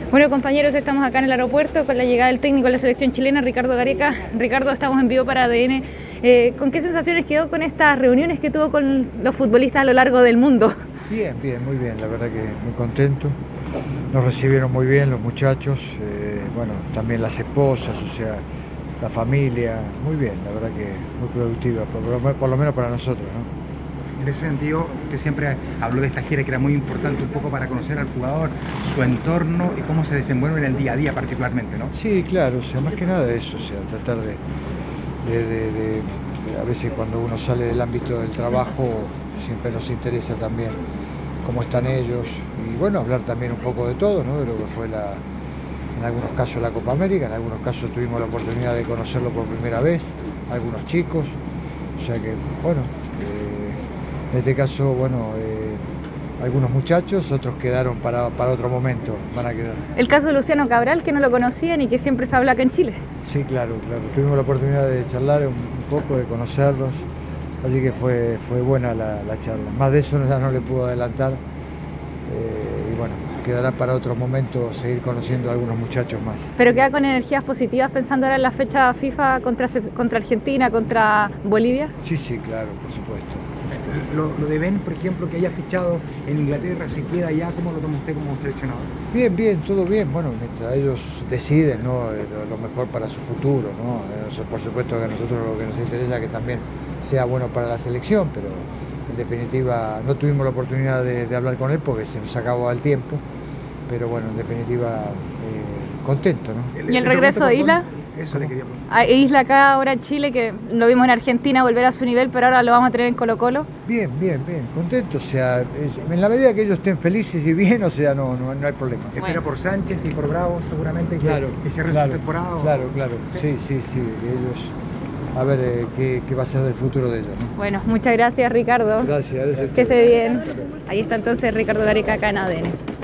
Bueno, compañeros, estamos acá en el aeropuerto con la llegada del técnico de la selección chilena, Ricardo Gareca. Ricardo, estamos en vivo para ADN. ¿Con qué sensaciones quedó con estas reuniones que tuvo con los futbolistas a lo largo del mundo? Bien, muy bien, la verdad que muy contento. Nos recibieron muy bien los muchachos, bueno, también las esposas, o sea, la familia, muy bien, la verdad que muy productiva, por lo menos para nosotros, ¿no? En ese sentido, usted siempre habló de esta gira que era muy importante un poco para conocer al jugador, su entorno y cómo se desenvuelve en el día a día particularmente, ¿no? Sí, claro, o sea, más que nada de eso, o sea, tratar a veces cuando uno sale del ámbito del trabajo, siempre nos interesa también cómo están ellos y bueno, hablar también un poco de todo, ¿no? De lo que fue en algunos casos la Copa América, en algunos casos tuvimos la oportunidad de conocerlo por primera vez, algunos chicos, o sea que, bueno, en este caso, bueno, algunos muchachos, otros quedaron para otro momento, van a quedar. El caso de Luciano Cabral, que no lo conocían y que siempre se habla acá en Chile. Sí, claro, tuvimos la oportunidad de charlar un poco, de conocerlos, así que fue buena la charla. Más de eso ya no le puedo adelantar y bueno, quedará para otro momento seguir conociendo a algunos muchachos más. Pero queda con energías positivas pensando ahora en la fecha FIFA contra Argentina, contra Bolivia. Sí, claro, por supuesto. Lo de Ben, por ejemplo, que haya fichado en Inglaterra, se queda allá, ¿cómo lo toma usted como seleccionador? Bien, todo bien. Bueno, mientras ellos deciden, ¿no? Lo mejor para su futuro, ¿no? Por supuesto que a nosotros lo que nos interesa es que también sea bueno para la selección, pero en definitiva no tuvimos la oportunidad de hablar con él porque se nos acabó el tiempo, pero bueno, en definitiva contento, ¿no? ¿Y el regreso de Isla? Eso le quería preguntar. A Isla acá ahora en Chile, que lo vimos en Argentina volver a su nivel, pero ahora lo vamos a tener en Colo-Colo. Bien, contento, o sea, en la medida que ellos estén felices y bien, o sea, no hay problema. Espera por Sánchez y por Bravo, seguramente, que cierren su temporada. Claro, sí, ellos, a ver qué va a ser del futuro de ellos, ¿no? Bueno, muchas gracias, Ricardo. Gracias. Que esté bien. Ahí está entonces Ricardo Gareca acá en ADN.